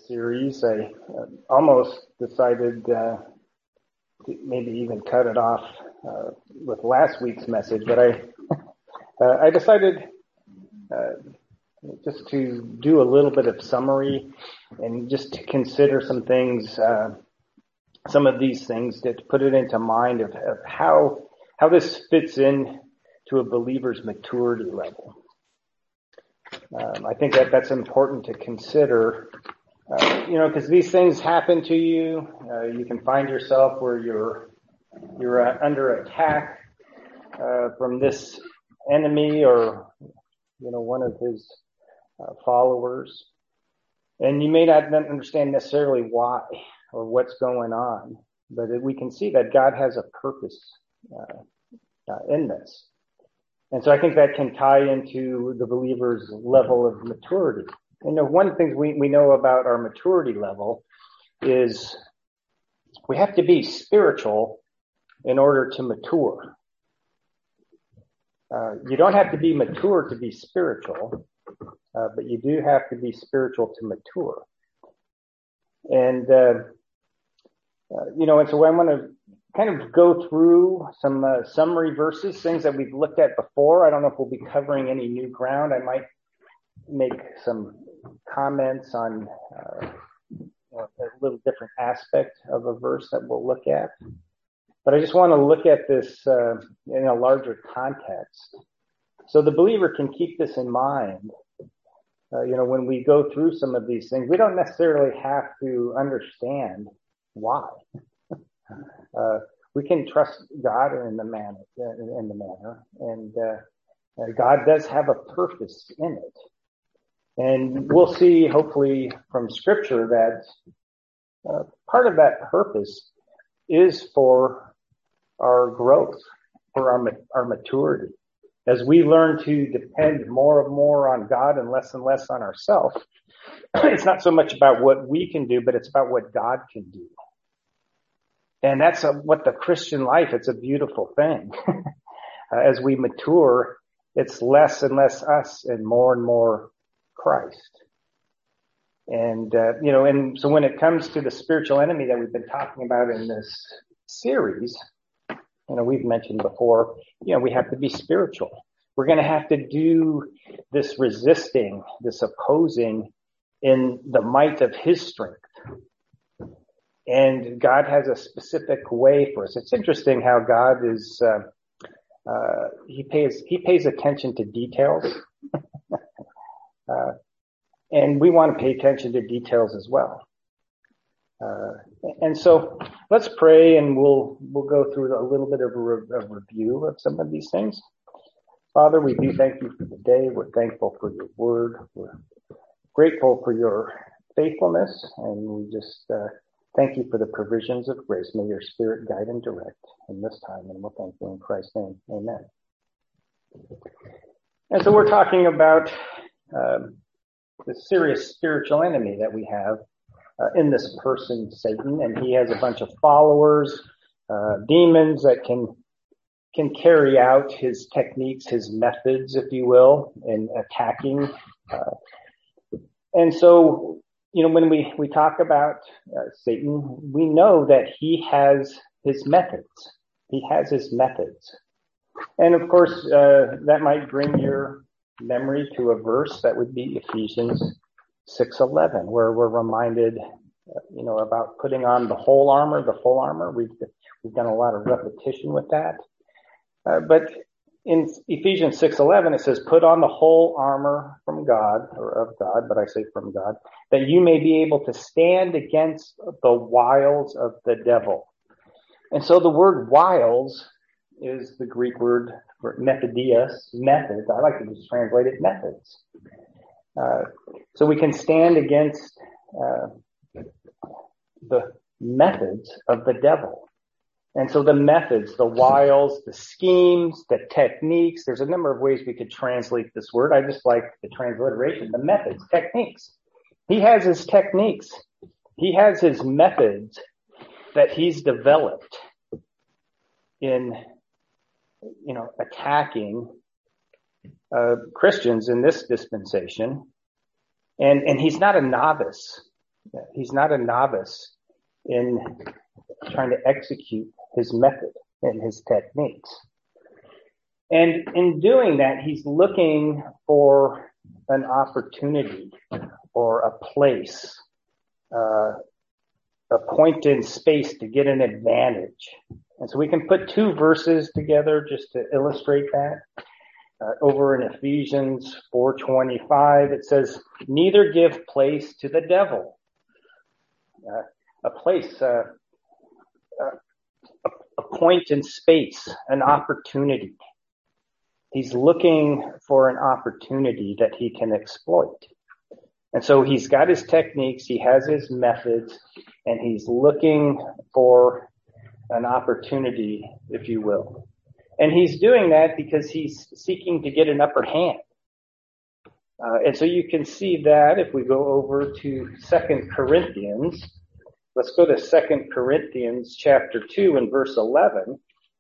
series. I almost decided to maybe even cut it off with last week's message, but I decided just to do a little bit of summary and just to consider some things, some of these things, to put it into mind of how this fits in to a believer's maturity level. I think that's important to consider, because these things happen to you. You can find yourself where you're under attack from this enemy or, one of his followers. And you may not understand necessarily why or what's going on, but we can see that God has a purpose in this. And so I think that can tie into the believer's level of maturity. One of the things we know about our maturity level is we have to be spiritual in order to mature. You don't have to be mature to be spiritual, but you do have to be spiritual to mature. And, and so I want to kind of go through some summary verses, things that we've looked at before. I don't know if we'll be covering any new ground. I might make some comments on a little different aspect of a verse that we'll look at. But I just want to look at this in a larger context, so the believer can keep this in mind. When we go through some of these things, we don't necessarily have to understand why. We can trust God in the manner, and God does have a purpose in it. And we'll see, hopefully, from Scripture that part of that purpose is for our growth, for our maturity. As we learn to depend more and more on God and less on ourselves, it's not so much about what we can do, but it's about what God can do. And that's what the Christian life, it's a beautiful thing. As we mature, it's less and less us and more Christ. And, and so when it comes to the spiritual enemy that we've been talking about in this series, we've mentioned before, we have to be spiritual. We're going to have to do this resisting, this opposing in the might of his strength. And God has a specific way for us. It's interesting how God is, he pays attention to details. And we want to pay attention to details as well. And so let's pray, and we'll go through a little bit of a review of some of these things. Father, we do thank you for the day. We're thankful for your word. We're grateful for your faithfulness, and we just thank you for the provisions of grace. May your Spirit guide and direct in this time, and we'll thank you in Christ's name. Amen. And so we're talking about the serious spiritual enemy that we have in this person, Satan, and he has a bunch of followers, demons that can carry out his techniques, his methods, if you will, in attacking. And so, when we talk about Satan, we know that he has his methods. He has his methods. And of course, that might bring your memory to a verse that would be Ephesians 6:11, where we're reminded, about putting on the whole armor, the full armor. We've done a lot of repetition with that. But in Ephesians 6:11, it says, put on the whole armor from God, or of God, but I say from God, that you may be able to stand against the wiles of the devil. And so the word wiles is the Greek word for methodios, methods. I like to just translate it methods. So we can stand against the methods of the devil. And so the methods, the wiles, the schemes, the techniques, there's a number of ways we could translate this word. I just like the transliteration, the methods, techniques. He has his techniques. He has his methods that he's developed in, attacking Christians in this dispensation. And he's not a novice He's not a novice in trying to execute his method and his techniques. And in doing that, he's looking for an opportunity or a place, a point in space to get an advantage. And so we can put two verses together just to illustrate that. Over in Ephesians 4:25, it says, "Neither give place to the devil." A place, a point in space, an opportunity. He's looking for an opportunity that he can exploit. And so he's got his techniques, he has his methods, and he's looking for an opportunity, if you will. And he's doing that because he's seeking to get an upper hand. And so you can see that if we go over to 2 Corinthians, let's go to 2 Corinthians chapter 2 and verse 11.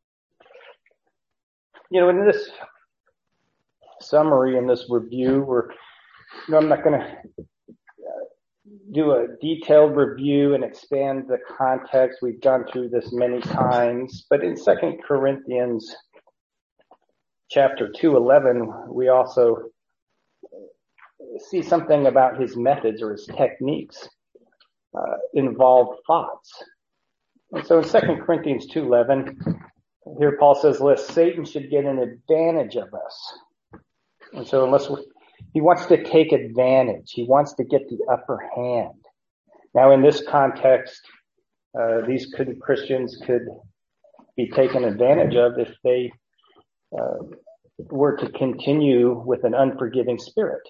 In this summary, in this review, I'm not going to do a detailed review and expand the context. We've gone through this many times. But in 2 Corinthians chapter 2:11, we also see something about his methods or his techniques involve thoughts. And so in 2 Corinthians 2:11, here Paul says, lest Satan should get an advantage of us. And so he wants to take advantage. He wants to get the upper hand. Now in this context, these Christians could be taken advantage of if they were to continue with an unforgiving spirit.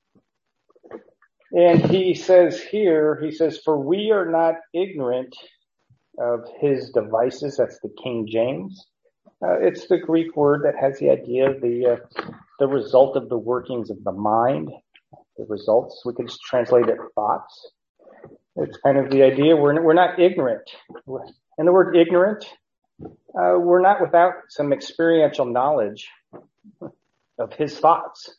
And he says, for we are not ignorant of his devices. That's the King James. It's the Greek word that has the idea of the result of the workings of the mind. The results, we could just translate it thoughts. It's kind of the idea we're not ignorant. And the word ignorant, we're not without some experiential knowledge of his thoughts.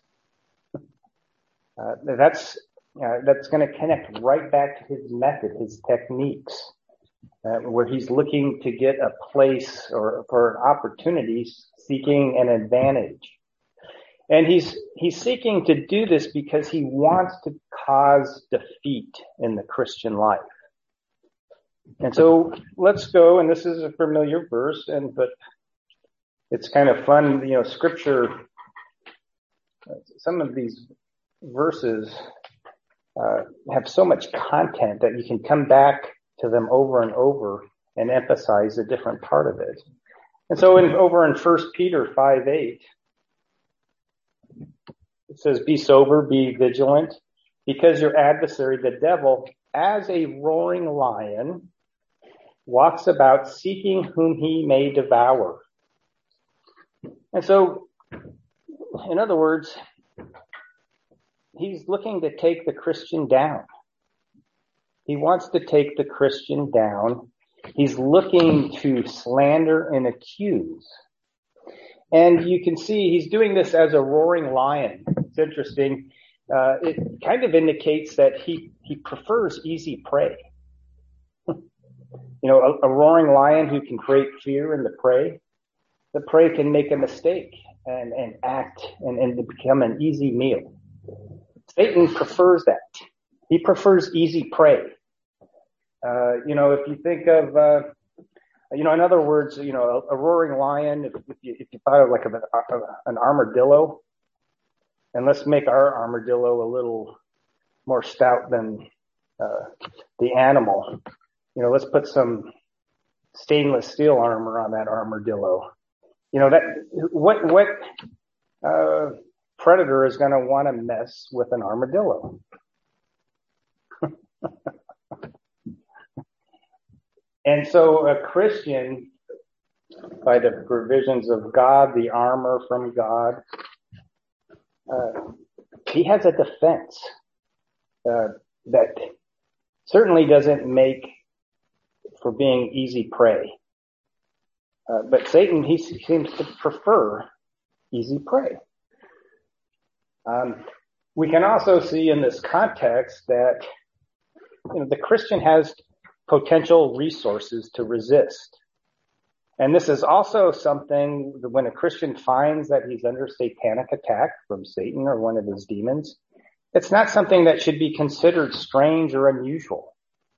That's going to connect right back to his method, his techniques, where he's looking to get a place or for an opportunity, seeking an advantage. And he's seeking to do this because he wants to cause defeat in the Christian life. And so let's go, and this is a familiar verse, but it's kind of fun, Scripture, some of these verses have so much content that you can come back to them over and over and emphasize a different part of it. And so over in 1 Peter 5:8, it says, be sober, be vigilant, because your adversary, the devil, as a roaring lion, walks about seeking whom he may devour. And so, in other words, he's looking to take the Christian down. He wants to take the Christian down. He's looking to slander and accuse. And you can see he's doing this as a roaring lion. It's interesting. It kind of indicates that he prefers easy prey. A roaring lion who can create fear in the prey can make a mistake and act and become an easy meal. Satan prefers that. He prefers easy prey. If you think of, in other words, a roaring lion, if you thought of like an armadillo, and let's make our armadillo a little more stout than the animal. Let's put some stainless steel armor on that armadillo. What predator is going to want to mess with an armadillo? And so a Christian, by the provisions of God, the armor from God, he has a defense that certainly doesn't make for being easy prey. But Satan, he seems to prefer easy prey. We can also see in this context that the Christian has potential resources to resist. And this is also something that when a Christian finds that he's under satanic attack from Satan or one of his demons, it's not something that should be considered strange or unusual.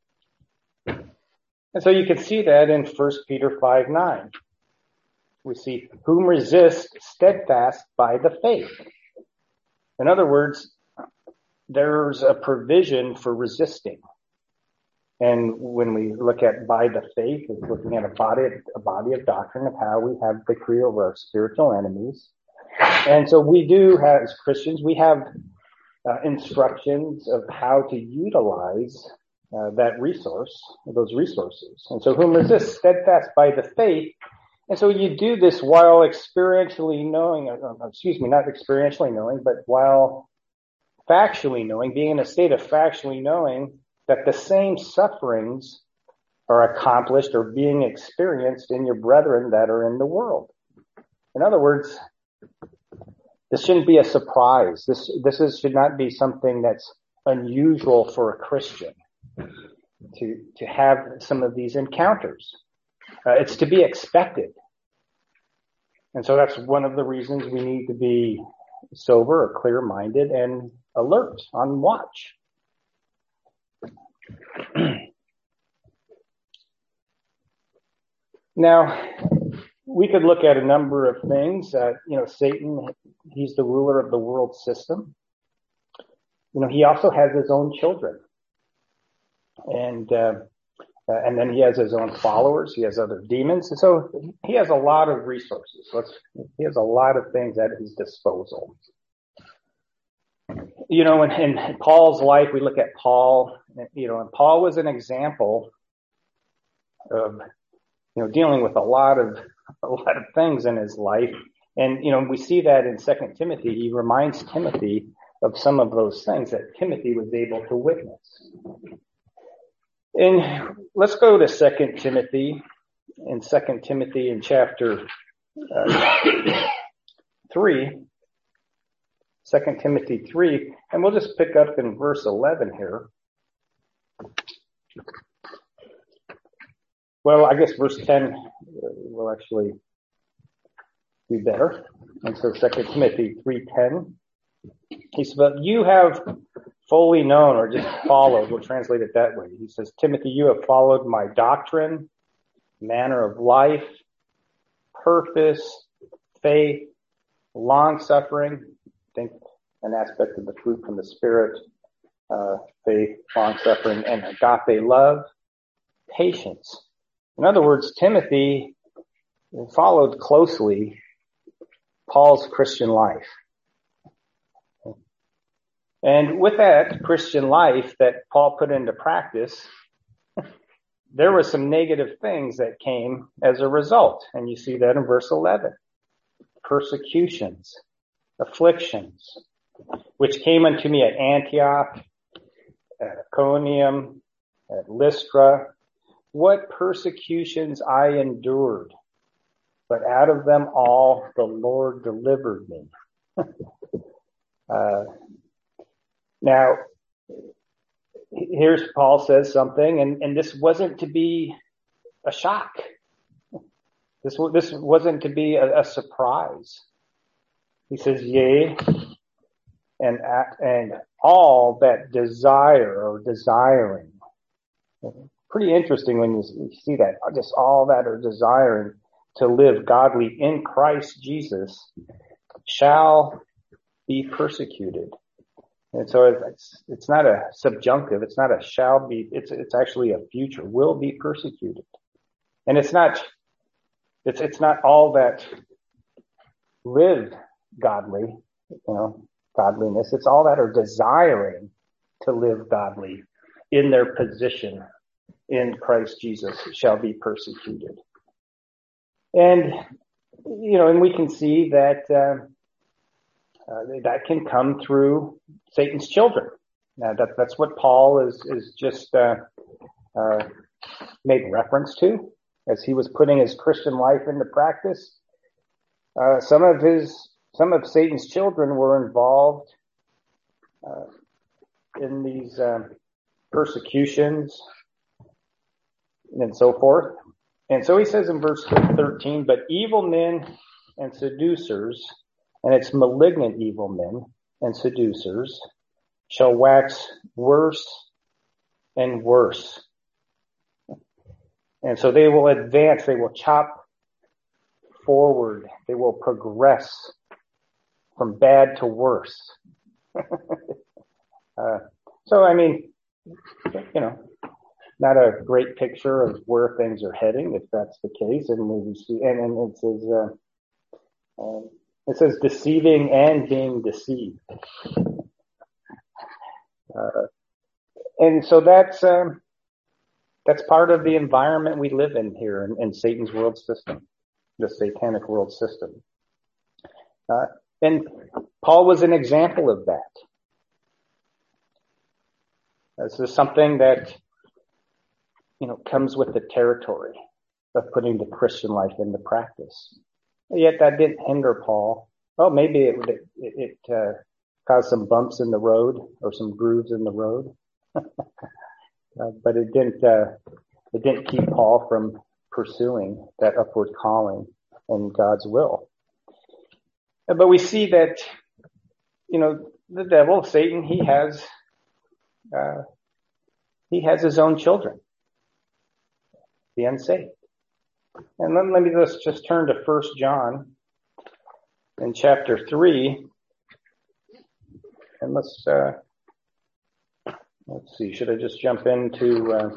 And so you can see that in 1 Peter 5:9. We see, whom resist steadfast by the faith. In other words, there's a provision for resisting. And when we look at by the faith, it's looking at a body of doctrine of how we have victory over our spiritual enemies. And so we do have, as Christians, we have instructions of how to utilize those resources. And so whom resist steadfast by the faith. And so you do this while experientially knowing, not experientially knowing, but while factually knowing, being in a state of factually knowing that the same sufferings are accomplished or being experienced in your brethren that are in the world. In other words, this shouldn't be a surprise. This should not be something that's unusual for a Christian to have some of these encounters. It's to be expected. And so that's one of the reasons we need to be sober or clear-minded and alert, on watch. Now, we could look at a number of things. Satan, he's the ruler of the world system. He also has his own children. And then he has his own followers. He has other demons. And so he has a lot of resources. He has a lot of things at his disposal. In Paul's life, we look at Paul, and Paul was an example of, dealing with a lot of things in his life. And, we see that in 2 Timothy. He reminds Timothy of some of those things that Timothy was able to witness. And let's go to 2 Timothy, in 2 Timothy in chapter 3. 2 Timothy 3, and we'll just pick up in verse 11 here. Well, I guess verse 10 will actually be better. And so 2 Timothy 3:10, he says, but you have fully known, or just followed, we'll translate it that way. He says, Timothy, you have followed my doctrine, manner of life, purpose, faith, long-suffering. Think an aspect of the fruit from the Spirit, faith, long-suffering, and agape love, patience. In other words, Timothy followed closely Paul's Christian life. And with that Christian life that Paul put into practice, there were some negative things that came as a result. And you see that in verse 11. Persecutions, afflictions, which came unto me at Antioch, at Iconium, at Lystra. What persecutions I endured, but out of them all the Lord delivered me. Now, here's Paul says something, and this wasn't to be a shock. This wasn't to be a surprise. He says, yea, and all that desire or desiring. Pretty interesting when you see that. Just all that are desiring to live godly in Christ Jesus shall be persecuted. And so it's not a subjunctive. It's not a shall be. It's actually a future. Will be persecuted. And it's not all that live godly, godliness. It's all that are desiring to live godly in their position in Christ Jesus shall be persecuted. And, and we can see that, that can come through Satan's children. Now that's what Paul is just, made reference to as he was putting his Christian life into practice. Some of Satan's children were involved, in these, persecutions, and so forth. And so he says in verse 13, but evil men and seducers, and it's malignant evil men and seducers, shall wax worse and worse. And so they will advance, they will chop forward, they will progress from bad to worse. So, I mean, not a great picture of where things are heading, if that's the case. And we see, and it says deceiving and being deceived. And so that's part of the environment we live in here in Satan's world system, the satanic world system. And Paul was an example of that. This is something that, comes with the territory of putting the Christian life into practice. Yet that didn't hinder Paul. Well, maybe it caused some bumps in the road or some grooves in the road. But it didn't keep Paul from pursuing that upward calling in God's will. But we see that, the devil, Satan, he has his own children, the unsaved. And let me just turn to 1 John in chapter 3. And let's see, should I just jump into,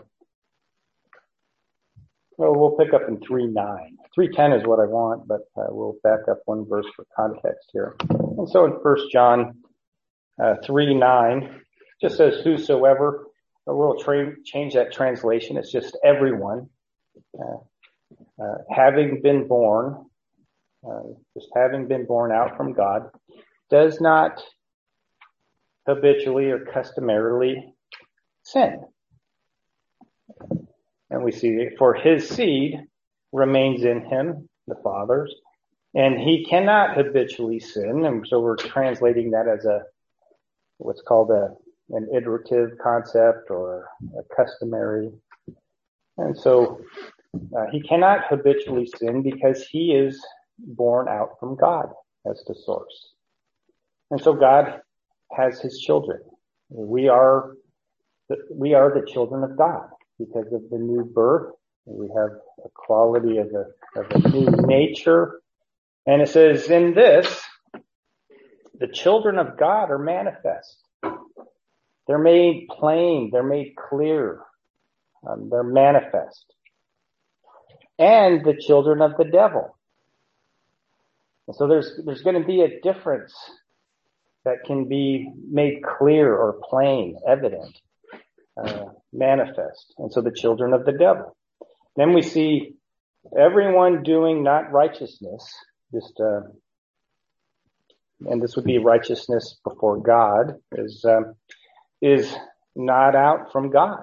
we'll pick up in 3:9. 3:10 is what I want, but we'll back up one verse for context here. And so in 1 John 3:9, just says whosoever, but we'll change that translation. It's just everyone, having been born out from God, does not habitually or customarily sin. And we see, for his seed remains in him, the Father's, and he cannot habitually sin. And so we're translating that as what's called an iterative concept or a customary. And so he cannot habitually sin because he is born out from God as the source. And so God has his children. We are the children of God because of the new birth. We have a quality of a new nature. And it says in this, the children of God are manifest. They're made plain. They're made clear. They're manifest. And the children of the devil. And so there's going to be a difference that can be made clear or plain, evident, manifest. And so the children of the devil. Then we see everyone doing not righteousness, and this would be righteousness before God, is not out from God.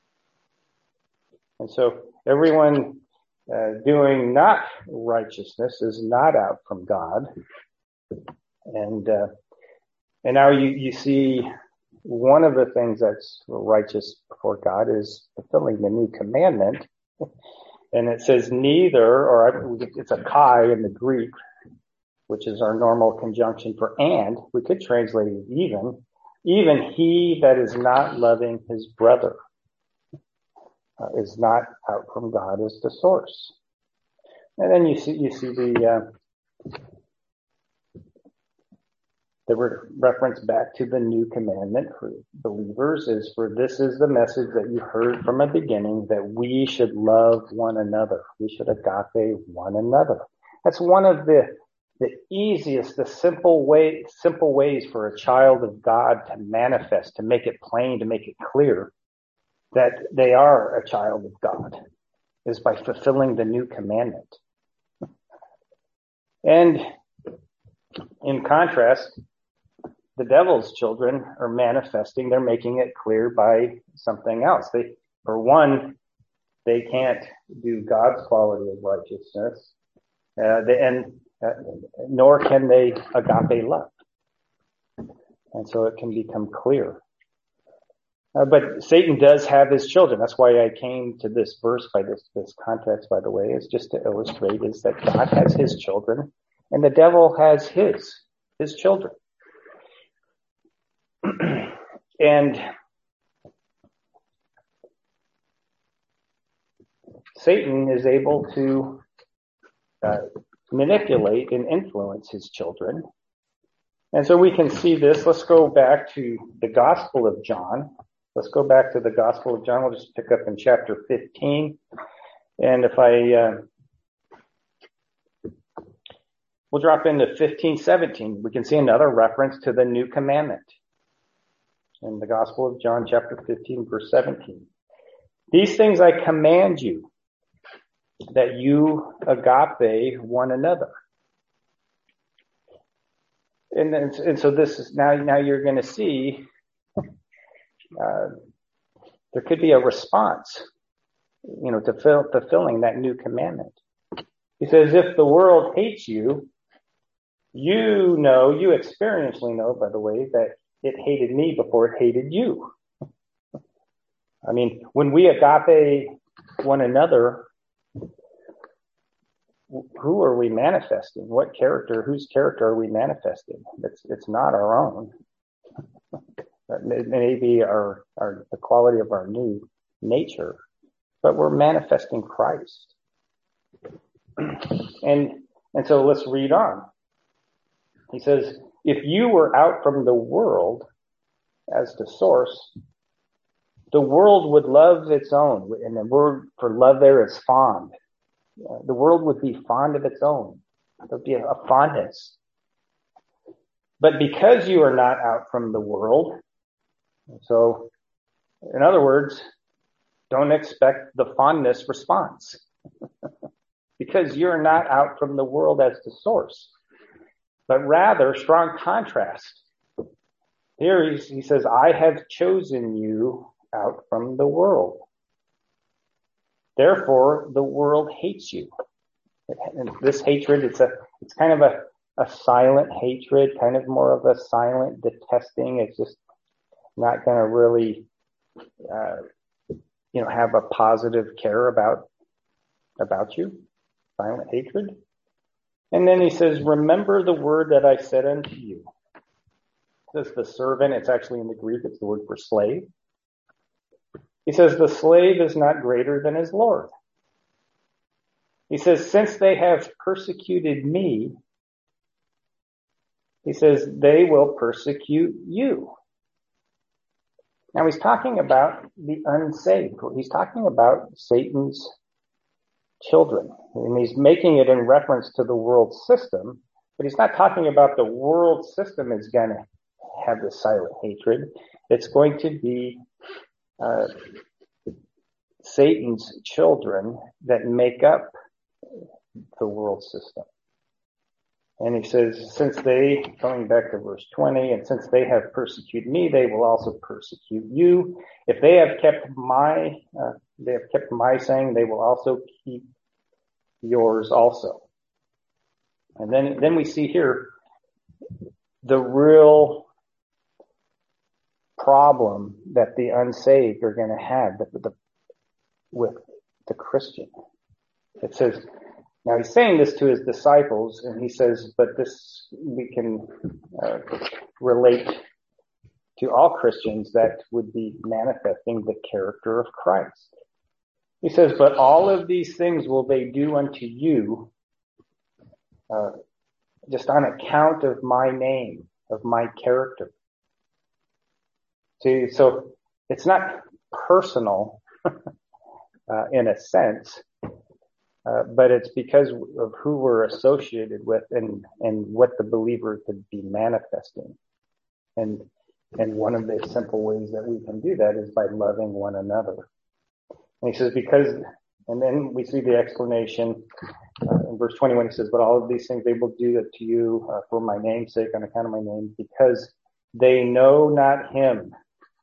And so everyone doing not righteousness is not out from God. And now you see one of the things that's righteous before God is fulfilling the new commandment. And it says neither, or it's a kai in the Greek, which is our normal conjunction for and. We could translate it even he that is not loving his brother is not out from God as the source. And then you see the reference back to the new commandment for believers is, for this is the message that you heard from the beginning, that we should love one another. We should agape one another. That's one of the easiest, the simple ways for a child of God to manifest, to make it plain, to make it clear that they are a child of God, is by fulfilling the new commandment. And in contrast, the devil's children are manifesting, they're making it clear by something else. For one, they can't do God's quality of righteousness, nor can they agape love. And so it can become clear. But Satan does have his children. That's why I came to this verse by this context, by the way, is just to illustrate is that God has his children and the devil has his children. And Satan is able to manipulate and influence his children. And so we can see this. Let's go back to the Gospel of John. Let's go back to the Gospel of John. We'll just pick up in chapter 15. And if we'll drop into 15:17. We can see another reference to the new commandment in the Gospel of John, chapter 15, verse 17. These things I command you, that you agape one another. And so this is now you're going to see there could be a response, to fulfilling that new commandment. He says, if the world hates you, you experientially know, by the way, that it hated me before it hated you. I mean, when we agape one another, who are we manifesting? Whose character are we manifesting? It's not our own. It may be the quality of our new nature, but we're manifesting Christ. And so let's read on. He says, if you were out from the world as the source, the world would love its own. And the word for love there is fond. The world would be fond of its own. There'd be a fondness. But because you are not out from the world, so in other words, don't expect the fondness response. Because you're not out from the world as the source, but rather strong contrast. Here he says, I have chosen you out from the world. Therefore, the world hates you. And this hatred, it's kind of a silent hatred, kind of more of a silent detesting. It's just not going to really, have a positive care about you. Silent hatred. And then he says, remember the word that I said unto you. This is the servant. It's actually in the Greek. It's the word for slave. He says, the slave is not greater than his Lord. He says, since they have persecuted me, he says, they will persecute you. Now he's talking about the unsaved. He's talking about Satan's children. And he's making it in reference to the world system, but he's not talking about the world system is going to have this silent hatred. It's going to be Satan's children that make up the world system. And he says, going back to verse 20, and since they have persecuted me, they will also persecute you. If they have kept my saying, they will also keep yours also. And then we see here the real problem that the unsaved are going to have with the Christian. It says, now he's saying this to his disciples, and he says, but this we can relate to all Christians that would be manifesting the character of Christ. He says, but all of these things will they do unto you just on account of my name, of my character. See, so it's not personal in a sense, but it's because of who we're associated with and what the believer could be manifesting. And one of the simple ways that we can do that is by loving one another. And he says, and then we see the explanation in verse 21. He says, but all of these things they will do that to you for my name's sake, on account of my name, because they know not him.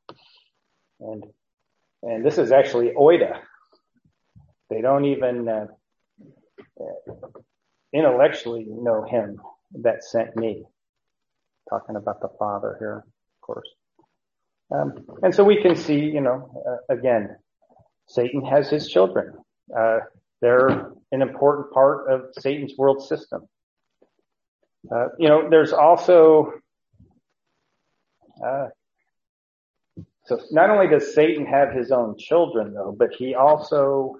And this is actually oida. They don't even intellectually know him that sent me. Talking about the Father here, of course. And so we can see, again, Satan has his children. They're an important part of Satan's world system. There's also, so not only does Satan have his own children, though, but he also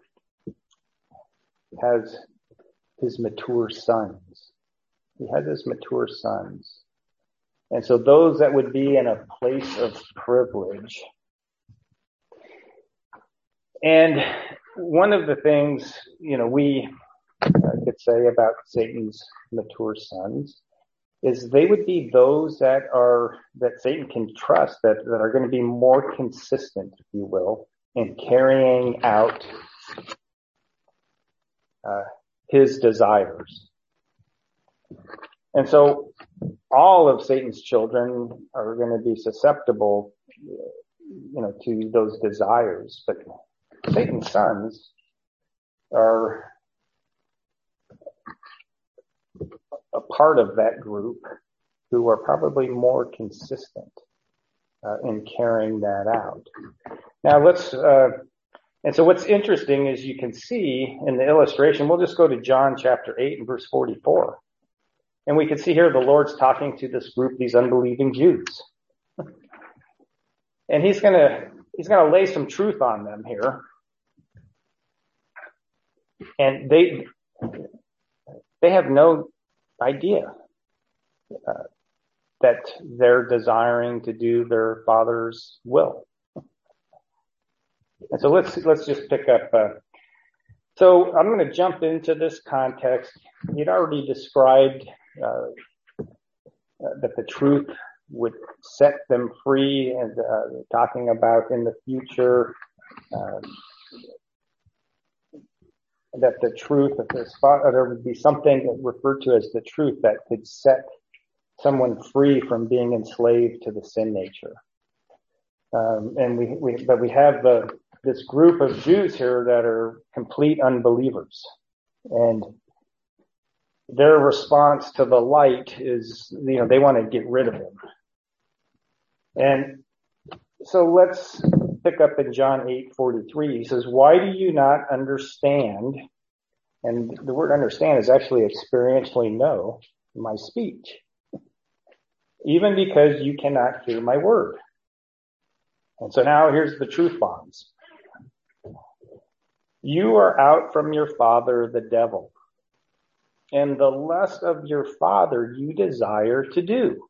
has his mature sons. He has his mature sons. And so those that would be in a place of privilege. And one of the things, we could say about Satan's mature sons is they would be those that Satan can trust, that are going to be more consistent, if you will, in carrying out his desires. And so all of Satan's children are going to be susceptible, to those desires. But Satan's sons are a part of that group who are probably more consistent in carrying that out. Now and so what's interesting is you can see in the illustration, we'll just go to John chapter 8 and verse 44. And we can see here the Lord's talking to this group, these unbelieving Jews. And he's gonna lay some truth on them here. And they have no idea that they're desiring to do their Father's will. And so let's just pick up. So I'm going to jump into this context. He'd already described that the truth would set them free, and talking about in the future that the truth of this, there would be something referred to as the truth that could set someone free from being enslaved to the sin nature. And we have this group of Jews here that are complete unbelievers, and their response to the light is, they want to get rid of him. And so let's pick up in John 8:43. He says, "Why do you not understand?" And the word understand is actually experientially know my speech. "Even because you cannot hear my word." And so now here's the truth bombs. "You are out from your father, the devil, and the lust of your father you desire to do.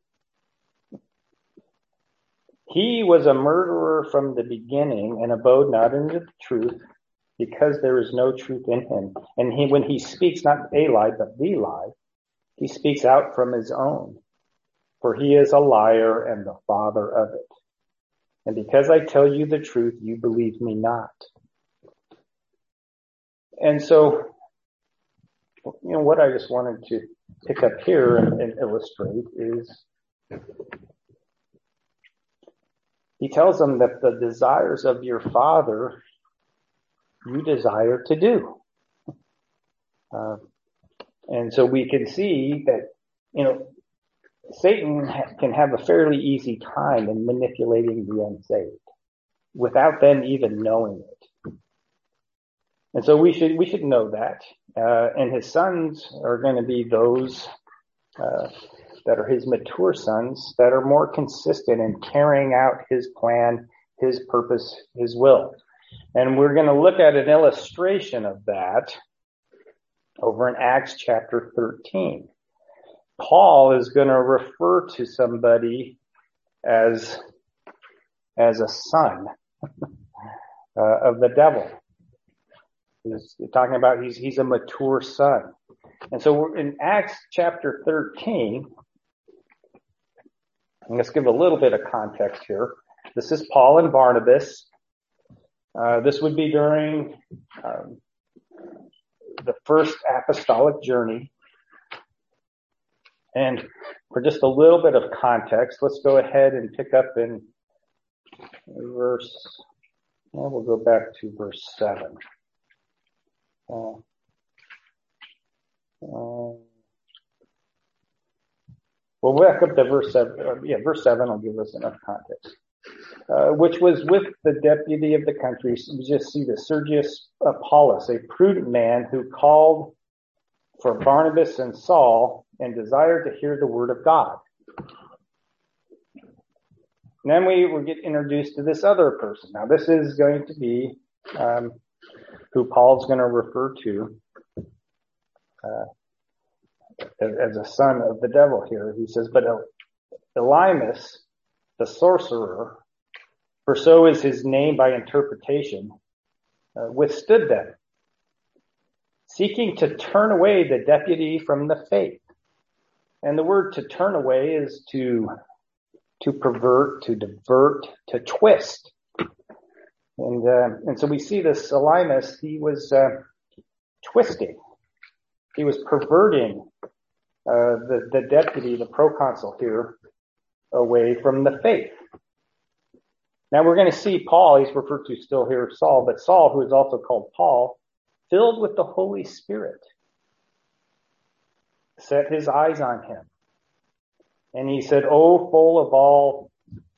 He was a murderer from the beginning and abode not in the truth, because there is no truth in him. And when he speaks not a lie, but the lie, he speaks out from his own. For he is a liar and the father of it. And because I tell you the truth, you believe me not." And so, what I just wanted to pick up here and illustrate is he tells them that the desires of your father you desire to do. And so we can see that, Satan can have a fairly easy time in manipulating the unsaved without them even knowing it. And so we should know that. And his sons are going to be those that are his mature sons that are more consistent in carrying out his plan, his purpose, his will. And we're going to look at an illustration of that over in Acts chapter 13. Paul is going to refer to somebody as a son of the devil. He's talking about he's a mature son. And so we're in Acts chapter 13. Let's give a little bit of context here. This is Paul and Barnabas. This would be during the first apostolic journey. And for just a little bit of context, let's go ahead and pick up in we'll go back to verse 7. We'll back up to verse 7. Verse 7 will give us enough context. which was with the deputy of the country. So we just see the Sergius Paulus, a prudent man who called for Barnabas and Saul and desired to hear the word of God. And then we will get introduced to this other person. Now, this is going to be who Paul's going to refer to as a son of the devil here. He says, but Elymas, the sorcerer, for so is his name by interpretation, withstood them, seeking to turn away the deputy from the faith. And the word to turn away is to pervert, to divert, to twist. And so we see this Elymas, he was twisting. He was perverting the deputy, the proconsul here, away from the faith. Now we're going to see Paul, he's referred to still here Saul, but Saul, who is also called Paul, filled with the Holy Spirit, set his eyes on him. And he said, "Oh, full of all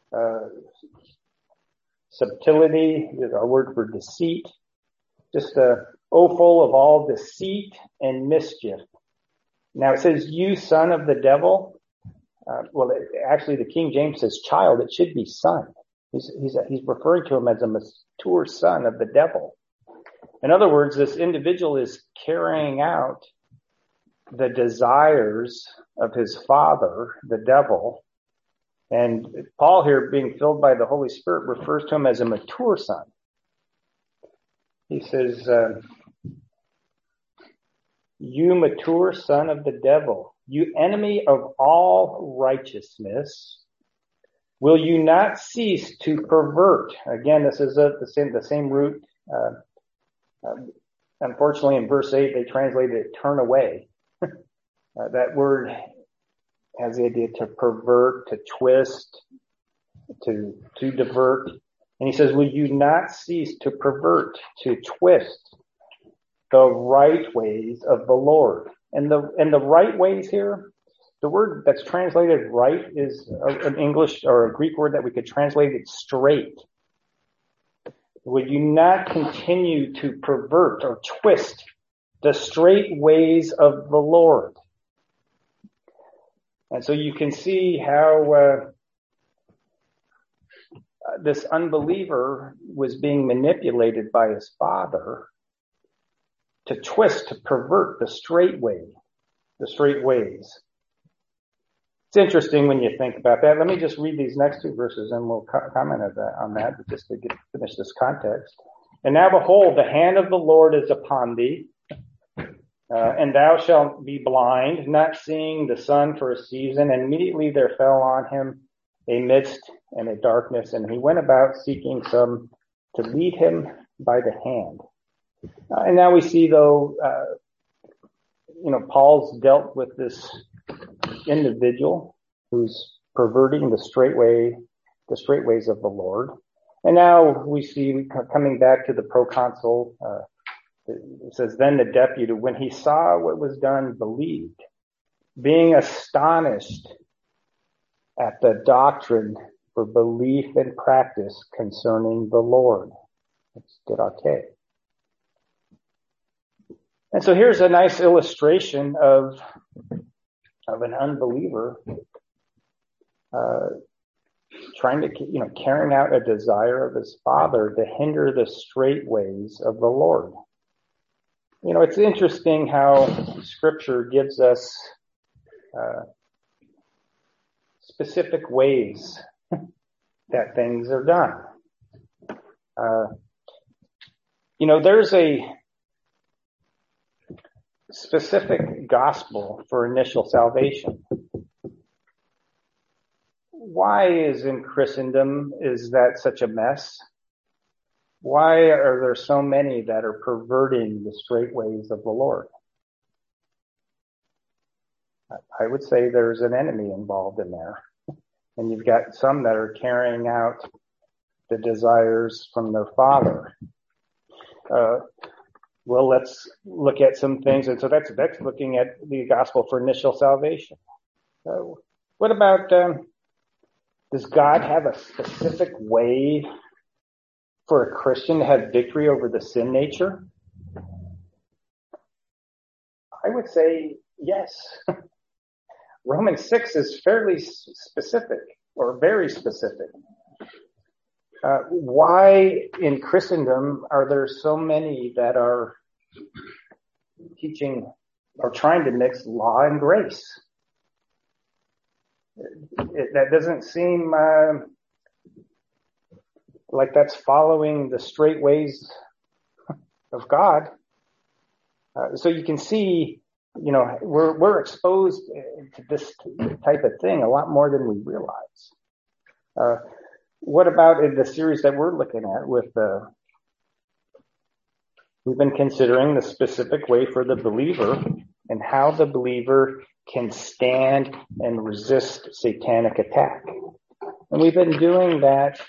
subtlety," is our word for deceit, just "oh, full of all deceit and mischief." Now it says, "You son of the devil." Actually, the King James says child. It should be son. He's referring to him as a mature son of the devil. In other words, this individual is carrying out the desires of his father, the devil. And Paul here, being filled by the Holy Spirit, refers to him as a mature son. He says, "You mature son of the devil, you enemy of all righteousness, will you not cease to pervert?" Again, this is the same root. Unfortunately, in verse 8, they translated it turn away. That word has the idea to pervert, to twist, to divert. And he says, will you not cease to pervert, to twist the right ways of the Lord? And the right ways here, the word that's translated right is an English or a Greek word that we could translate it straight. Would you not continue to pervert or twist the straight ways of the Lord? And so you can see how this unbeliever was being manipulated by his father to twist, to pervert the straight ways. It's interesting when you think about that. Let me just read these next two verses and we'll comment on that just to finish this context. "And now behold, the hand of the Lord is upon thee, and thou shalt be blind, not seeing the sun for a season. And immediately there fell on him a mist and a darkness, and he went about seeking some to lead him by the hand." And now we see, though, Paul's dealt with this individual who's perverting the straight ways of the Lord. And now we see, coming back to the proconsul, it says, "Then the deputy, when he saw what was done, believed, being astonished at the doctrine for belief and practice concerning the Lord." It's didache. And so here's a nice illustration of an unbeliever trying to, carrying out a desire of his father to hinder the straight ways of the Lord. It's interesting how Scripture gives us specific ways that things are done. There's a specific gospel for initial salvation. Why is that such a mess? Why are there so many that are perverting the straight ways of the Lord? I would say there's an enemy involved in there. And you've got some that are carrying out the desires from their father. Well, let's look at some things. And so that's looking at the gospel for initial salvation. What about Does God have a specific way for a Christian to have victory over the sin nature? I would say yes. Romans 6 is fairly specific, or very specific. Why in Christendom are there so many that are teaching or trying to mix law and grace? That doesn't seem like that's following the straight ways of God. So you can see, we're exposed to this type of thing a lot more than we realize. What about in the series that we're looking at we've been considering the specific way for the believer and how the believer can stand and resist satanic attack. And we've been doing that,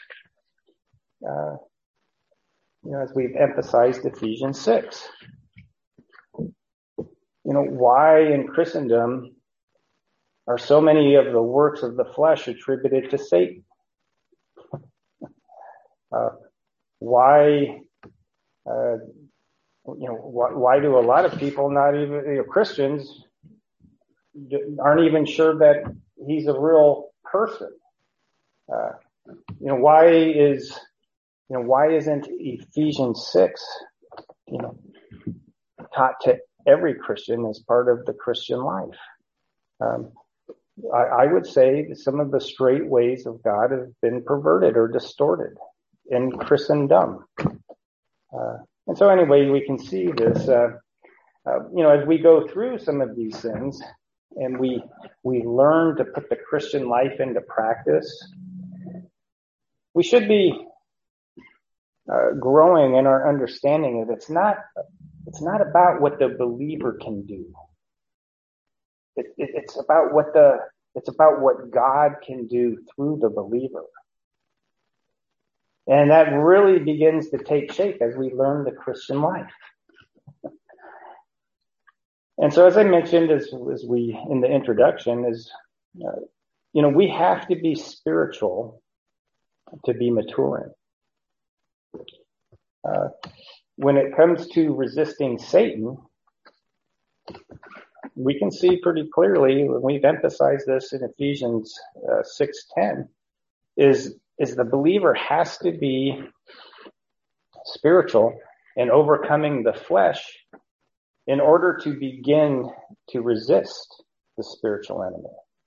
as we've emphasized Ephesians 6. Why in Christendom are so many of the works of the flesh attributed to Satan? Why do a lot of people, not even Christians, aren't even sure that he's a real person? Why isn't Ephesians 6, taught to every Christian as part of the Christian life? I would say that some of the straight ways of God have been perverted or distorted in Christendom. And so anyway, we can see this, as we go through some of these things and we learn to put the Christian life into practice, we should be growing in our understanding that it's not about what the believer can do. It's about what God can do through the believer. And that really begins to take shape as we learn the Christian life. And so as I mentioned, as we, in the introduction, we have to be spiritual to be maturing. When it comes to resisting Satan, we can see pretty clearly, when we've emphasized this in Ephesians 6:10, is the believer has to be spiritual in overcoming the flesh in order to begin to resist the spiritual enemy.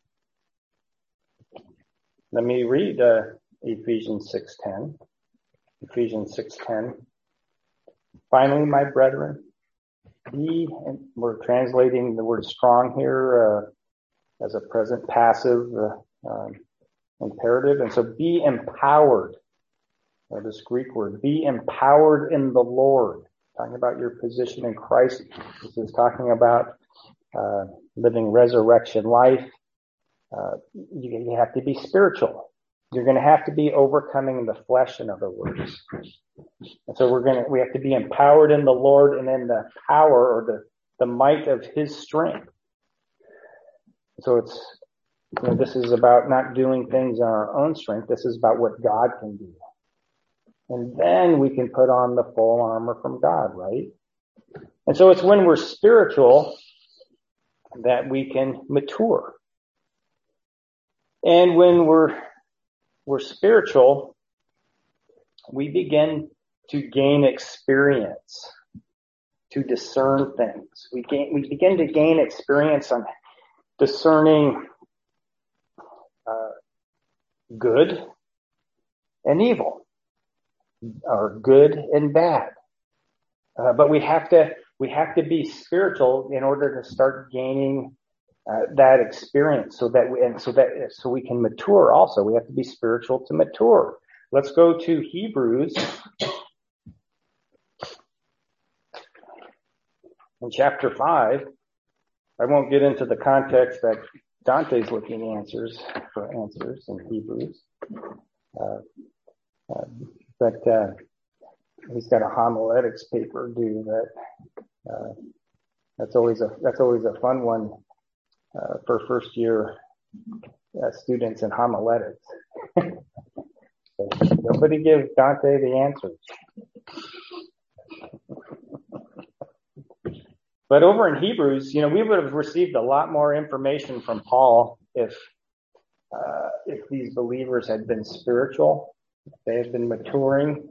Let me read Ephesians 6:10. Ephesians 6:10. Finally, my brethren, we're translating the word strong here as a present passive imperative. And so be empowered. This Greek word, be empowered in the Lord. Talking about your position in Christ. This is talking about living resurrection life. You have to be spiritual. You're going to have to be overcoming the flesh, in other words. And so we have to be empowered in the Lord and in the power or the might of his strength. So this is about not doing things on our own strength. This is about what God can do. And then we can put on the full armor from God, right? And so it's when we're spiritual that we can mature. And when we're spiritual, we begin to gain experience, to discern things. We begin to gain experience on discerning good and evil, or good and bad. But we have to be spiritual in order to start gaining that experience, so we can mature. Also, we have to be spiritual to mature. Let's go to Hebrews in chapter 5. I won't get into the context that Dante's looking for answers in Hebrews, but he's got a homiletics paper due that. That's always a fun one for first year students in homiletics. So nobody gives Dante the answers. But over in Hebrews, we would have received a lot more information from Paul if these believers had been spiritual, if they had been maturing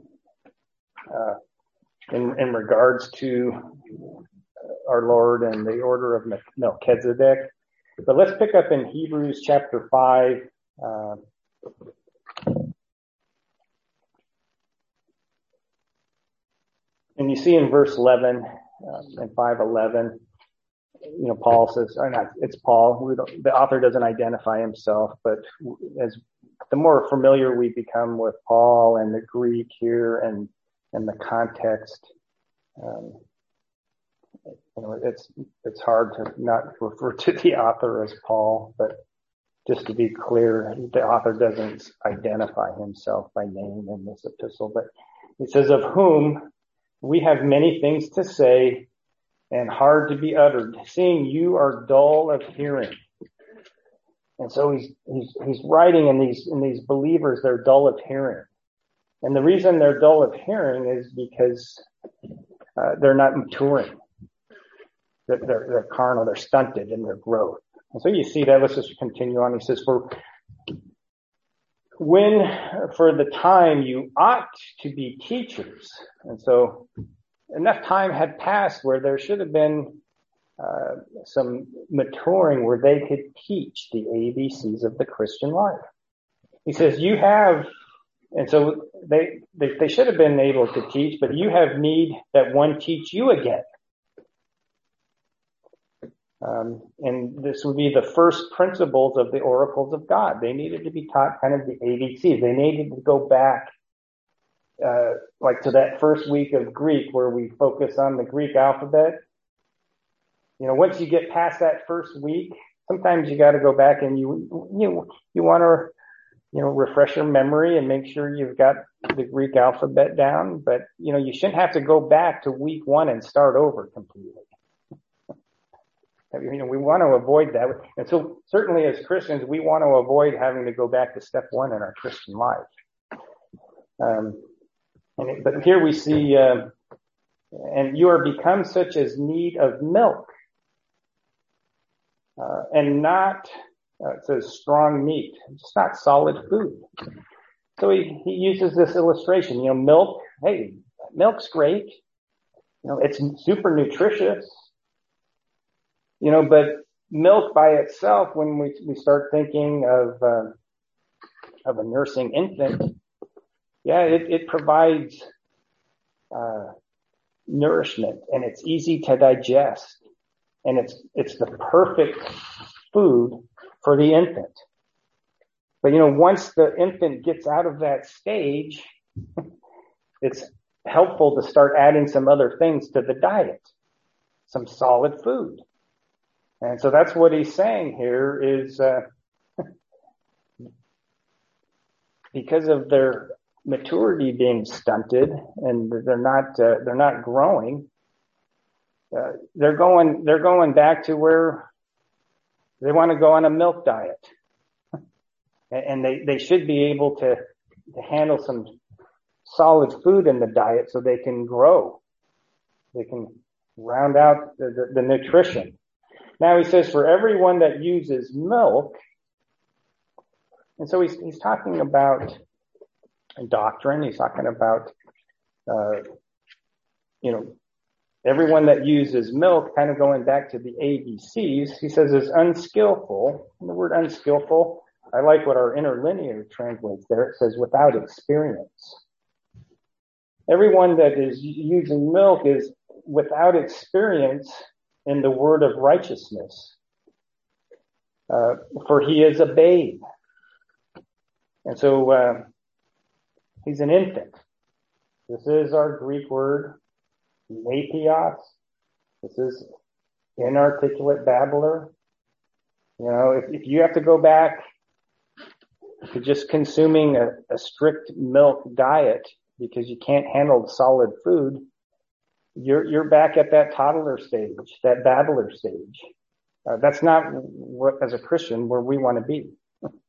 in regards to our Lord and the order of Melchizedek. But let's pick up in Hebrews chapter 5. And you see in verse 11 and 5:11, Paul says, or not, it's Paul. The author doesn't identify himself, but as the more familiar we become with Paul and the Greek here and the context, it's hard to not refer to the author as Paul. But just to be clear, the author doesn't identify himself by name in this epistle, but he says, of whom we have many things to say and hard to be uttered, seeing you are dull of hearing. And so he's writing in these believers, they're dull of hearing. And the reason they're dull of hearing is because they're not maturing. They're carnal, they're stunted in their growth. And so you see that. Let's just continue on. He says, for the time you ought to be teachers. And so enough time had passed where there should have been some maturing where they could teach the ABCs of the Christian life. He says, you have, and so they should have been able to teach, but you have need that one teach you again. And this would be the first principles of the oracles of God. They needed to be taught kind of the ABCs. They needed to go back, like to that first week of Greek where we focus on the Greek alphabet. Once you get past that first week, sometimes you got to go back and you want to, refresh your memory and make sure you've got the Greek alphabet down. But, you shouldn't have to go back to week 1 and start over completely. We want to avoid that. And so certainly as Christians, we want to avoid having to go back to step 1 in our Christian life. But here we see, and you are become such as need of milk, and not, it says strong meat. It's not solid food. So he uses this illustration, milk. Hey, milk's great. It's super nutritious. But milk by itself, when we start thinking of a nursing infant, it provides nourishment, and it's easy to digest, and it's the perfect food for the infant. But once the infant gets out of that stage, it's helpful to start adding some other things to the diet, some solid food. And so that's what he's saying here is because of their maturity being stunted and they're not growing, they're going back to where they want to go on a milk diet. And they should be able to handle some solid food in the diet so they can grow. They can round out the nutrition. Now he says, for everyone that uses milk, and so he's talking about doctrine. He's talking about, everyone that uses milk, kind of going back to the ABCs. He says is unskillful. And the word unskillful, I like what our interlinear translates there. It says without experience. Everyone that is using milk is without experience in the word of righteousness, for he is a babe. And so he's an infant. This is our Greek word, nepios. This is inarticulate babbler. If you have to go back to just consuming a strict milk diet because you can't handle solid food, you're back at that toddler stage, that babbler stage. That's not what, as a Christian, where we want to be.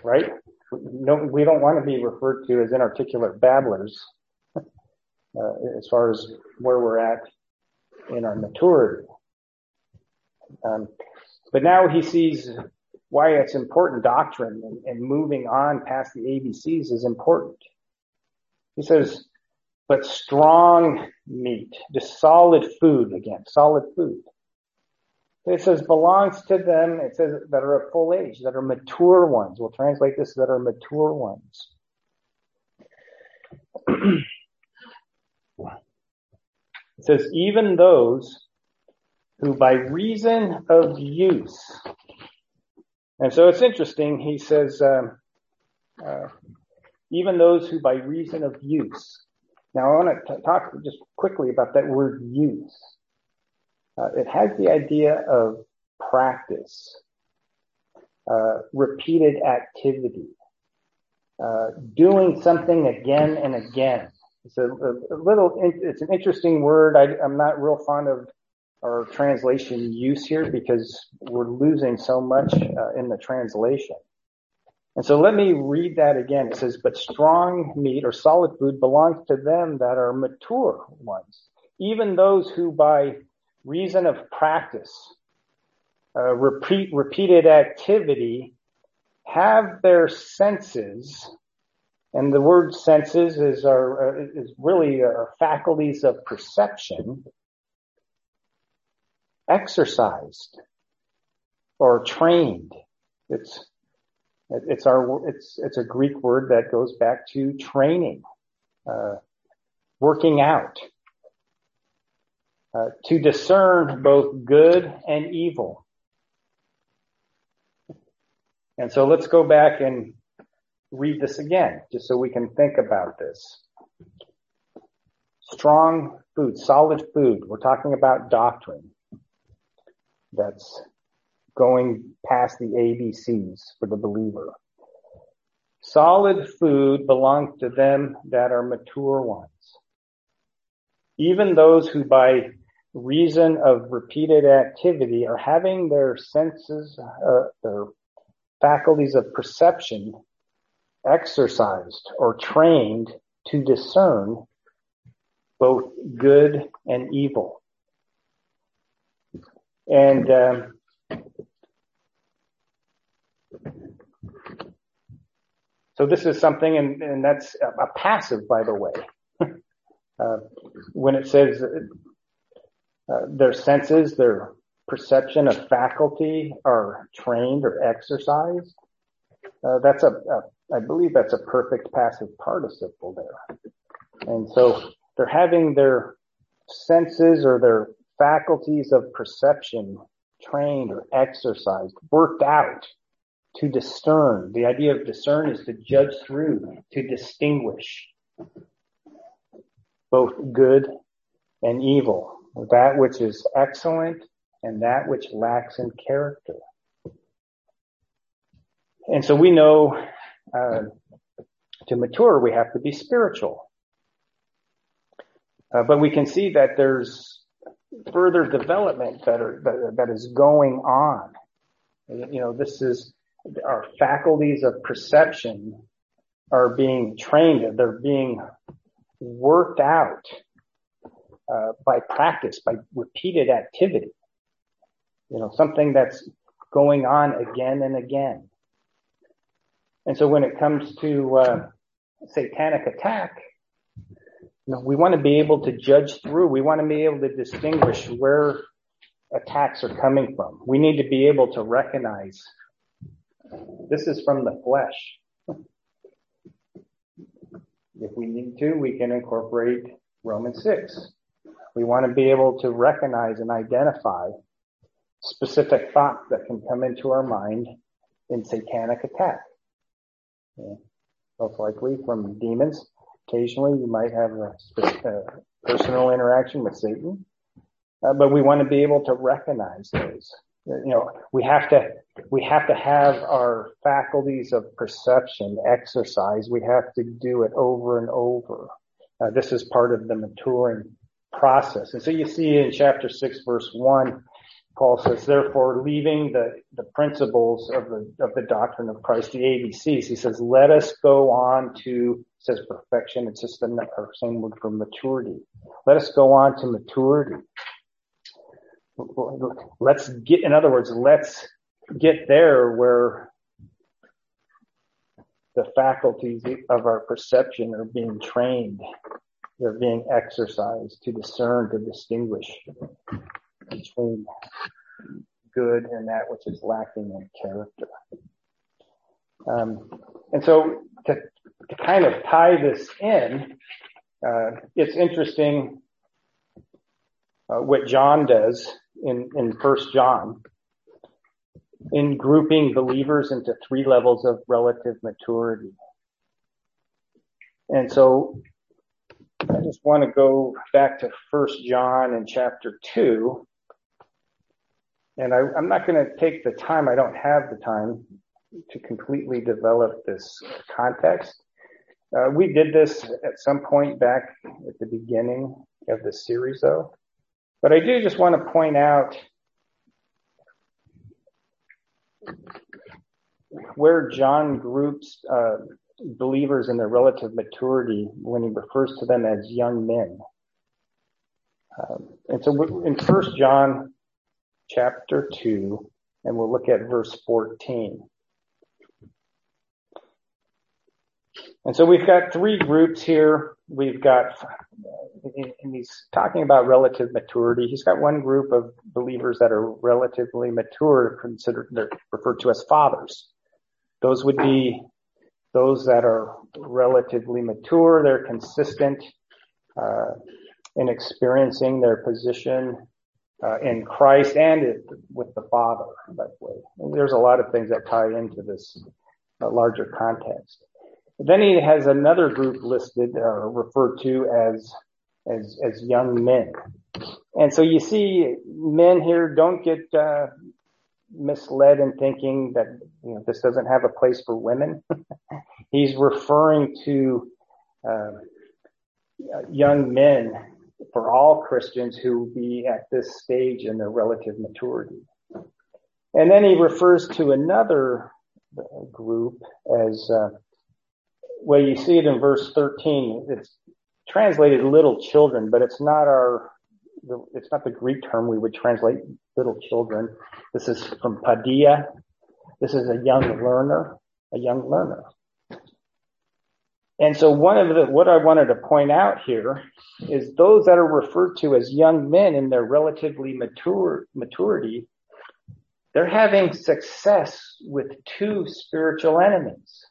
right? No, we don't want to be referred to as inarticulate babblers as far as where we're at in our maturity. But now he sees why it's important doctrine and moving on past the ABCs is important. He says, but strong meat, just solid food again, solid food. It says belongs to them, it says that are of full age, that are mature ones. We'll translate this, that are mature ones. It says, even those who by reason of use. And so it's interesting, he says, even those who by reason of use. Now I want to talk just quickly about that word use. It has the idea of practice, repeated activity, doing something again and again. It's it's an interesting word. I'm not real fond of our translation use here because we're losing so much in the translation. And so let me read that again. It says, but strong meat or solid food belongs to them that are mature ones, even those who by reason of practice, repeated activity, have their senses, and the word senses is really our faculties of perception, exercised or trained. It's a Greek word that goes back to training, working out, to discern both good and evil. And so let's go back and read this again, just so we can think about this. Strong food, solid food. We're talking about doctrine that's going past the ABCs for the believer. Solid food belongs to them that are mature ones. Even those who by reason of repeated activity are having their senses, their faculties of perception exercised or trained to discern both good and evil. And so this is something, and that's a passive, by the way. When it says their senses, their perception of faculty are trained or exercised, I believe that's a perfect passive participle there. And so they're having their senses or their faculties of perception trained or exercised, worked out to discern. The idea of discern is to judge through, to distinguish both good and evil, that which is excellent and that which lacks in character. And so we know to mature we have to be spiritual. But we can see that there's further development that is going on. You know, this is our faculties of perception are being trained. They're being worked out by practice, by repeated activity. You know, something that's going on again and again. And so when it comes to satanic attack, you know, we want to be able to judge through. We want to be able to distinguish where attacks are coming from. We need to be able to recognize this is from the flesh. If we need to, we can incorporate Romans 6. We want to be able to recognize and identify specific thoughts that can come into our mind in satanic attack. Yeah. Most likely from demons. Occasionally you might have a personal interaction with Satan. But we want to be able to recognize those. You know, we have to have our faculties of perception exercised. We have to do it over and over. This is part of the maturing process. And so you see in chapter 6, verse 1, Paul says, therefore, leaving the principles of the doctrine of Christ, the ABCs, he says, let us go on to, says perfection. It's just the same word for maturity. Let us go on to maturity. Let's get there where the faculties of our perception are being trained. They're being exercised to discern, to distinguish between good and that which is lacking in character. And so to kind of tie this in, it's interesting what John does in 1 John in grouping believers into 3 levels of relative maturity. And so I just want to go back to 1 John in chapter 2. And I'm not going to take the time, I don't have the time to completely develop this context. We did this at some point back at the beginning of the series, though. But I do just want to point out where John groups believers in their relative maturity when he refers to them as young men. And so in 1 John chapter 2, and we'll look at verse 14. And so we've got 3 groups here. We've got, and he's talking about relative maturity. He's got one group of believers that are relatively mature, they're referred to as fathers. Those would be those that are relatively mature. They're consistent in experiencing their position in Christ and with the Father, by the way. And there's a lot of things that tie into this larger context. Then he has another group listed, referred to as young men. And so you see men here, don't get misled in thinking that this doesn't have a place for women. He's referring to young men for all Christians who will be at this stage in their relative maturity. And then he refers to another group as, well, you see it in verse 13. It's translated little children, but it's not the Greek term we would translate little children. This is from padia. This is a young learner. And so what I wanted to point out here is those that are referred to as young men in their relatively maturity, they're having success with 2 spiritual enemies.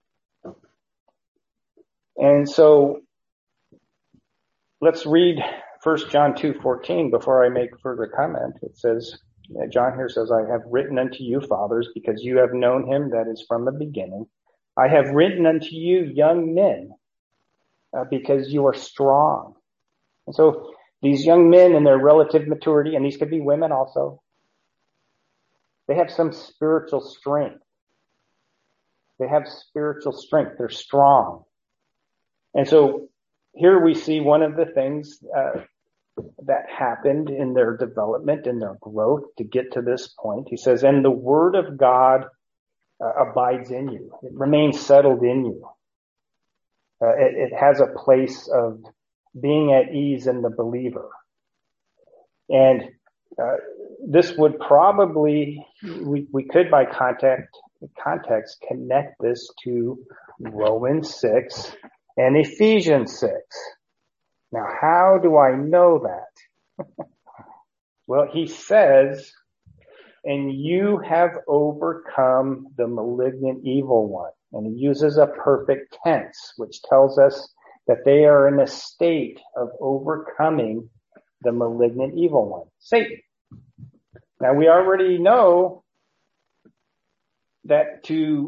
And so let's read 1 John 2:14 before I make further comment. It says, John here says, I have written unto you, fathers, because you have known him that is from the beginning. I have written unto you, young men, because you are strong. And so these young men in their relative maturity, and these could be women also, they have some spiritual strength. They're strong. And so here we see one of the things that happened in their development, in their growth to get to this point. He says, and the word of God abides in you. It remains settled in you. It has a place of being at ease in the believer. And this would probably, we could by context connect this to Romans 6 and Ephesians 6. Now, how do I know that? Well, he says, and you have overcome the malignant evil one. And he uses a perfect tense, which tells us that they are in a state of overcoming the malignant evil one, Satan. Now, we already know that to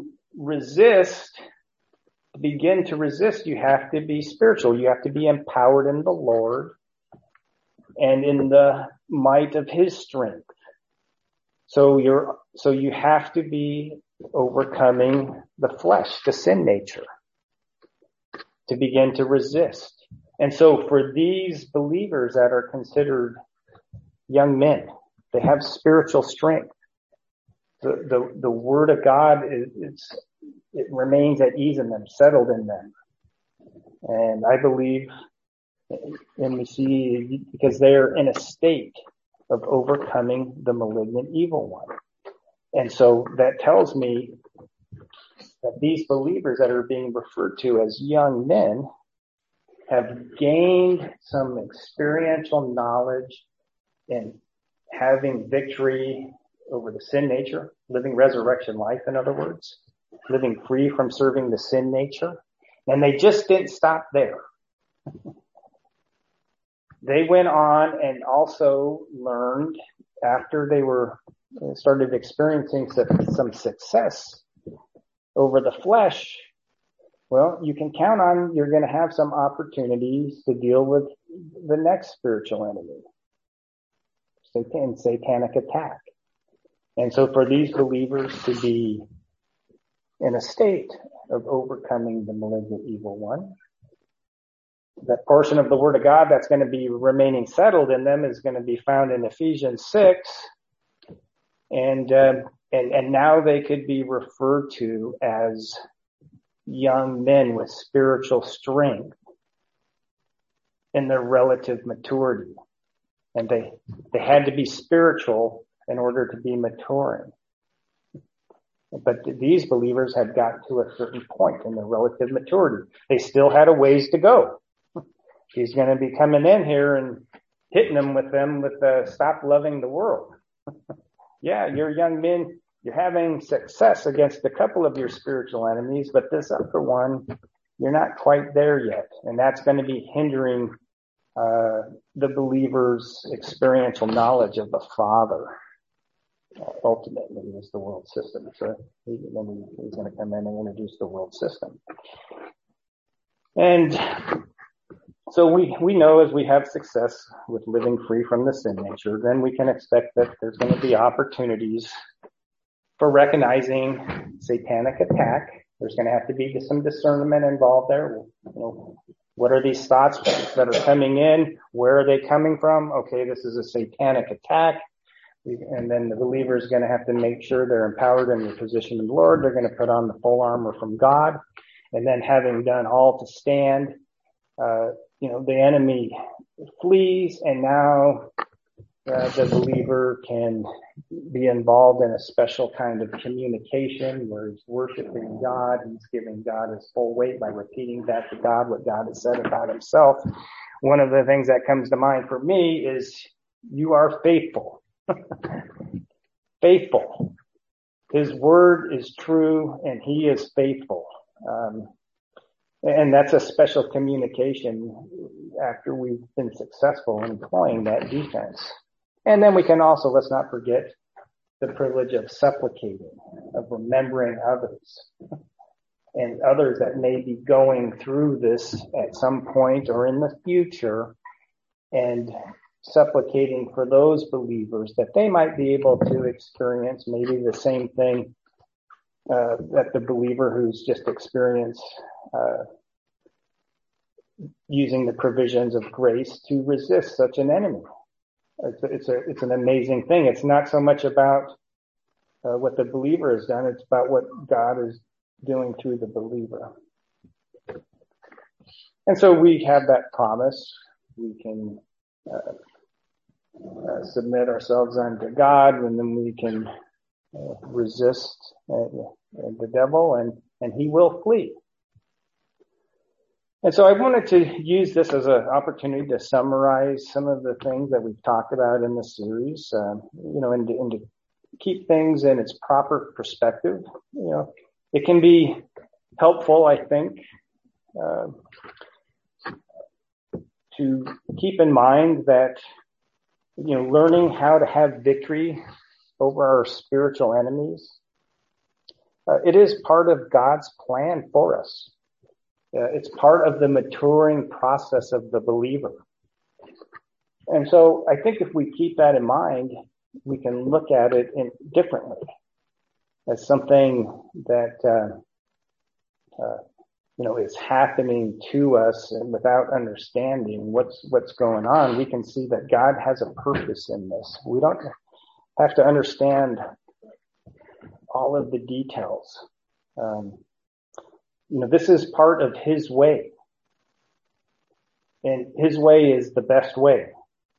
begin to resist, you have to be spiritual. You have to be empowered in the Lord and in the might of his strength. So you have to be overcoming the flesh, the sin nature, to begin to resist. And so for these believers that are considered young men, They have spiritual strength. The word of God it remains at ease in them, settled in them. And I believe, and we see, because they're in a state of overcoming the malignant evil one. And so that tells me that these believers that are being referred to as young men have gained some experiential knowledge in having victory over the sin nature, living resurrection life, in other words, living free from serving the sin nature. And they just didn't stop there. They went on and also learned, after they started experiencing some success over the flesh, well, you can count on you're going to have some opportunities to deal with the next spiritual enemy, satanic attack. And so for these believers to be in a state of overcoming the malignant evil one, that portion of the Word of God that's going to be remaining settled in them is going to be found in Ephesians 6. And now they could be referred to as young men with spiritual strength in their relative maturity. And they had to be spiritual in order to be maturing. But these believers had got to a certain point in their relative maturity. They still had a ways to go. He's going to be coming in here and hitting them with stop loving the world. Yeah, you're young men. You're having success against a couple of your spiritual enemies, but this upper one, you're not quite there yet. And that's going to be hindering the believer's experiential knowledge of the Father. Ultimately, is the world system. So he's going to come in and introduce the world system. And so we know as we have success with living free from the sin nature, then we can expect that there's going to be opportunities for recognizing satanic attack. There's going to have to be some discernment involved there. What are these thoughts that are coming in? Where are they coming from? Okay, this is a satanic attack. And then the believer is going to have to make sure they're empowered in their position in the Lord. They're going to put on the full armor from God. And then having done all to stand, the enemy flees, and now the believer can be involved in a special kind of communication where he's worshiping God. He's giving God his full weight by repeating back to God what God has said about himself. One of the things that comes to mind for me is, you are faithful. Faithful. His word is true and he is faithful. And that's a special communication after we've been successful in employing that defense. And then we can also, let's not forget, the privilege of supplicating, of remembering others, and others that may be going through this at some point or in the future, and supplicating for those believers that they might be able to experience maybe the same thing that the believer who's just experienced using the provisions of grace to resist such an enemy. It's an amazing thing. It's not so much about what the believer has done. It's about what God is doing through the believer. And so we have that promise. We can submit ourselves unto God, and then we can resist the devil, and he will flee. And so I wanted to use this as an opportunity to summarize some of the things that we've talked about in the series, and to keep things in its proper perspective. It can be helpful, I think, to keep in mind that, learning how to have victory over our spiritual enemies, it is part of God's plan for us. It's part of the maturing process of the believer. And so I think if we keep that in mind, we can look at it differently as something that, is happening to us, and without understanding what's going on, we can see that God has a purpose in this. We don't, have to understand all of the details. This is part of his way. And his way is the best way.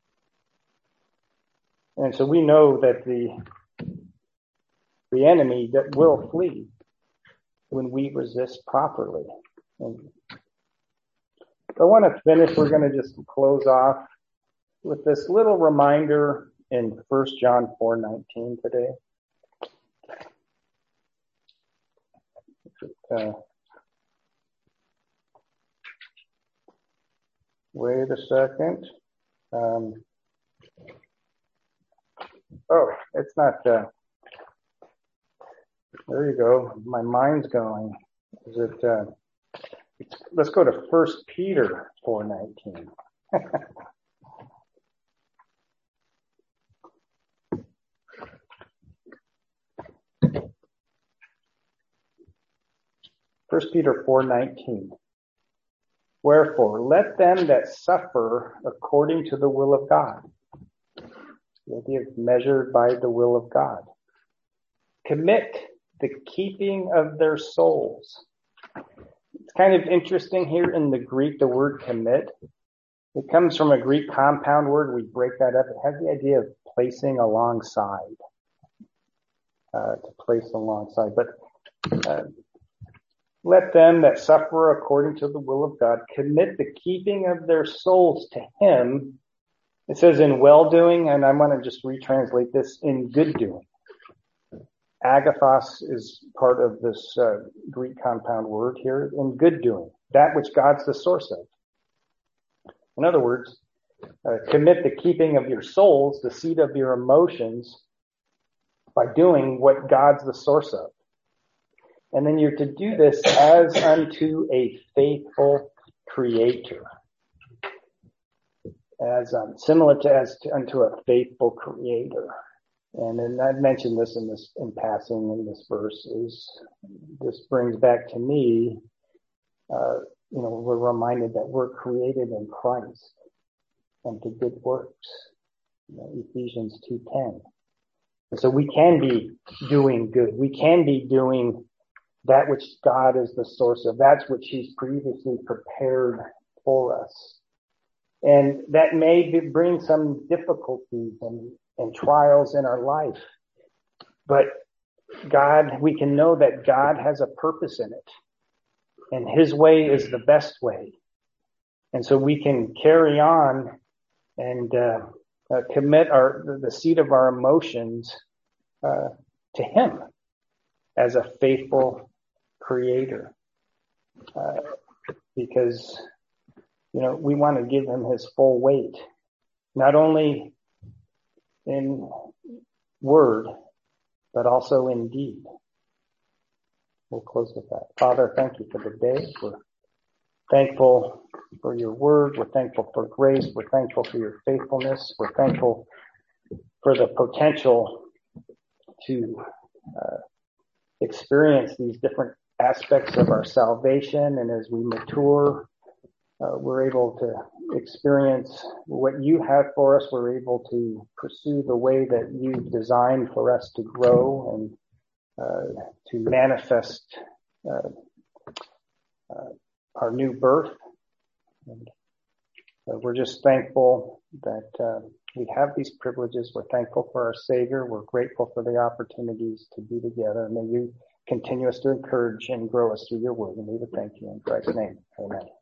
And so we know that the enemy that will flee when we resist properly. And I want to finish. We're going to just close off with this little reminder in 1 John 4:19 today. Wait a second. It's not. There you go. My mind's going. Is it? Let's go to 1 Peter 4:19. 1 Peter 4:19. Wherefore, let them that suffer according to the will of God. The idea of measured by the will of God. Commit the keeping of their souls. It's kind of interesting here in the Greek, the word commit. It comes from a Greek compound word. We break that up. It has the idea of placing alongside. To place alongside. But let them that suffer according to the will of God commit the keeping of their souls to him. It says in well-doing, and I'm going to just retranslate this, in good doing. Agathos is part of this Greek compound word here, in good doing, that which God's the source of. In other words, commit the keeping of your souls, the seat of your emotions, by doing what God's the source of. And then you're to do this as unto a faithful creator. As similar to unto a faithful creator. And then I mentioned this in passing in this verse this brings back to me, we're reminded that we're created in Christ and to good works. Ephesians 2:10. And so we can be doing good. We can be doing that which God is the source of. That's which he's previously prepared for us. And that may bring some difficulties and trials in our life. But we can know that God has a purpose in it. And his way is the best way. And so we can carry on and commit the seat of our emotions to him as a faithful creator. Because we want to give him his full weight, not only in word, but also in deed. We'll close with that. Father, thank you for the day. We're thankful for your word. We're thankful for grace. We're thankful for your faithfulness. We're thankful for the potential to experience these different aspects of our salvation. And as we mature, we're able to experience what you have for us. We're able to pursue the way that you've designed for us to grow and to manifest our new birth. And we're just thankful that we have these privileges. We're thankful for our Savior. We're grateful for the opportunities to be together. And may you continue us to encourage and grow us through your word. And we would thank you in Christ's name. Amen.